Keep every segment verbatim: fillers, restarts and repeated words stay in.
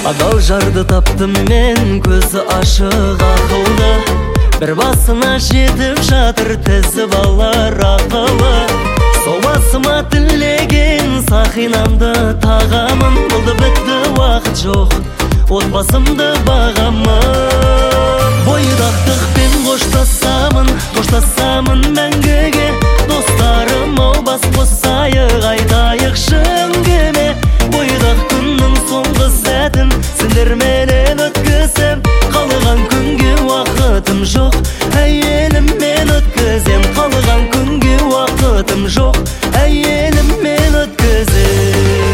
Адал жарды таптым мен, көзі ашық ақылды. Бір басына жетіп жатыр тізіп алар ақылы. Сол басыма тілеген сақинамды тағамын. Болды бітті уақыт жоқ, отбасымды бағамын. Бойдақтықпен қоштасамын, қоштасамын мәңгіге. Достарым ау бас қосайық, айтайық шынгеме. Бойдақ күннің соңғы сәтін сендерменен өткізем. Қалған күнге уақытым жоқ, әйеліммен өткізем. Қалған күнге уақытым жоқ, әйеліммен өткізем.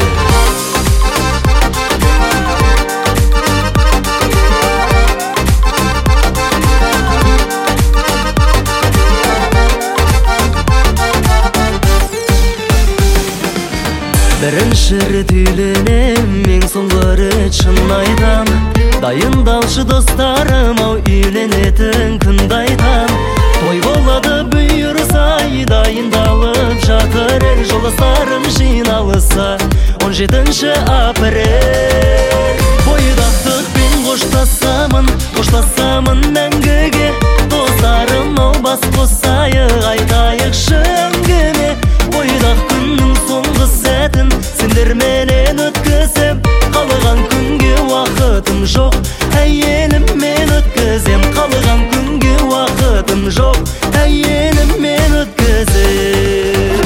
Бірінші рет үйленем, ең соңғы рет шын айтам. Дайындалшы достарым ау, үйленетін күнді айтам. Той болады бұйырса, дайындалып жатыр ел. Жолдастарым жиналыса он жетінші апрель. Бойдақтықпен қоштасамын, қоштасамын мәңгіге. Достарым ау бас қосайық, айтайық шынгеме. Бойдақ күннің соңғы сәтін сендерменен өткізем. Қалған күнге уақытым жоқ, әйеліммен өткізем. Қалған күнге уақытым жоқ, әйеліммен өткізем.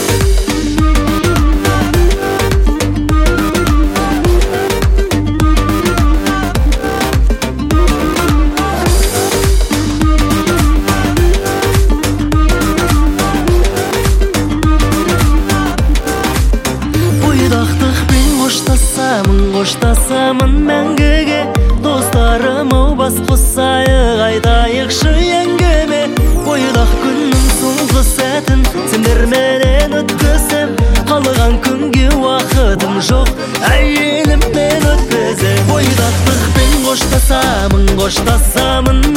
Бойдақтықпен қоштасамын, қоштасамын мәңгіге. Достарым ау бас қосайық, айтайық шынгеме. Бойдақ күннің соңғы сәтін сендерменен өткізем. Қалған күнге уақытым жоқ, әйеліммен өткізем. Бойдақтықпен қоштасамын, қоштасамын